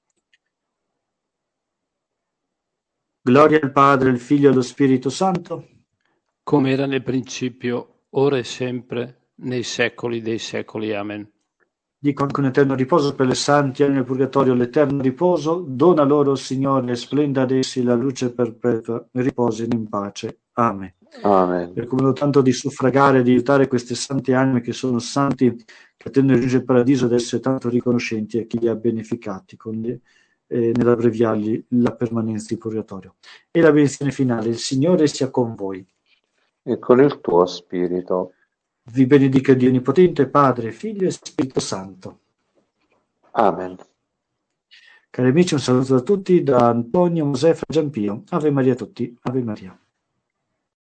Speaker 2: Gloria al Padre, al Figlio e allo Spirito Santo,
Speaker 3: come era nel principio, ora e sempre, nei secoli dei secoli. Amen.
Speaker 2: Dico anche un eterno riposo per le santi anime del purgatorio, l'eterno riposo, dona loro, Signore, splenda ad essi la luce perpetua, riposino in pace. Amen.
Speaker 1: Amen.
Speaker 2: Per come tanto di suffragare, di aiutare queste sante anime che sono santi, che attendono di raggiungere il paradiso, ad essere tanto riconoscenti a chi li ha beneficati nell'abbreviargli la permanenza in purgatorio. E la benedizione finale: il Signore sia con voi.
Speaker 1: E con il tuo spirito.
Speaker 2: Vi benedica Dio Onnipotente, Padre, Figlio e Spirito Santo.
Speaker 1: Amen.
Speaker 2: Cari amici, un saluto da tutti, da Antonio, Josefa e Giampio. Ave Maria a tutti, Ave Maria.